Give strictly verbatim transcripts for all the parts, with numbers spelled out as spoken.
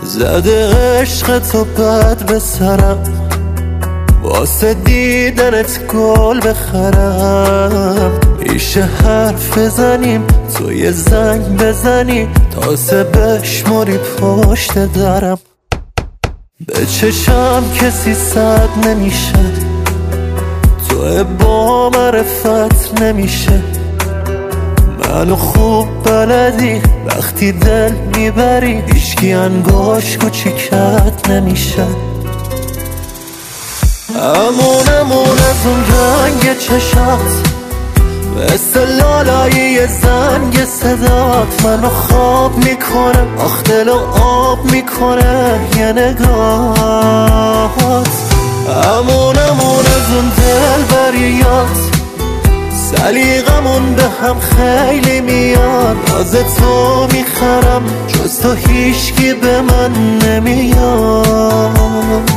زده عشق تو بد به سرم، واسه دیدنت گل بخرم. میشه حرف بزنیم تو یه زنگ بزنی تازه بشمری پشت درم. به چشم کسی صد نمیشه، تو با معرفت نمیشه. منو خوب بلدی وقتی دل میبری، هیچکی انگاش کوچیکت نمیشه. امون امون از اون رنگ چشات، مثل لالایی زنگ صدات منو خواب میکنه، آخ دلو آب میکنه یه نگاهات. امون امون از اون دل بریات، سلیقمون به هم خیلی میاد. از تو میخرم جز تو هیچکی به من نمیاد.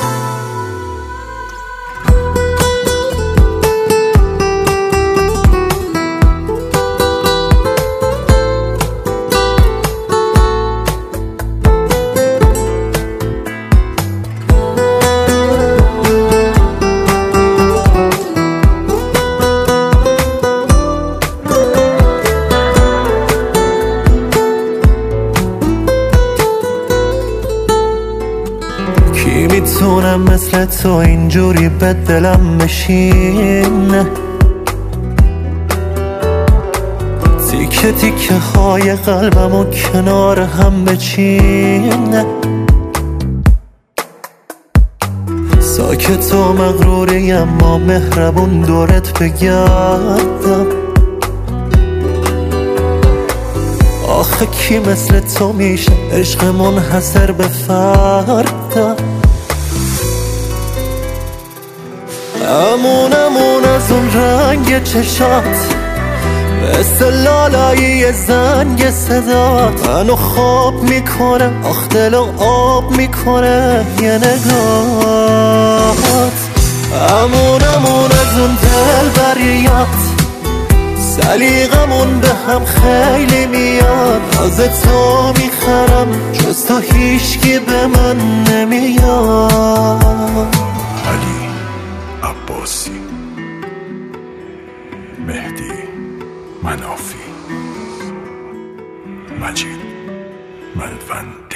کی میتونم مثل تو اینجوری به دلم بشینه، تیکه تیکه های قلبم و کنار هم بچینه. ساکت و مغروری اما مهربون دورت بگردم. آخه کی مثل تو میشه عشق منحصر به فردم. امون امون از اون رنگ چشات، مثل لالایی زنگ صدات منو خواب میکنه، آخ دلو آب میکنه یه نگاهات. امون امون از اون دل بریات، سلیقمون به هم خیلی میاد. از تو میخرم جز تو هیچکی به من نمیاد. علی عباسی، مهدی منافی، مجید ملون.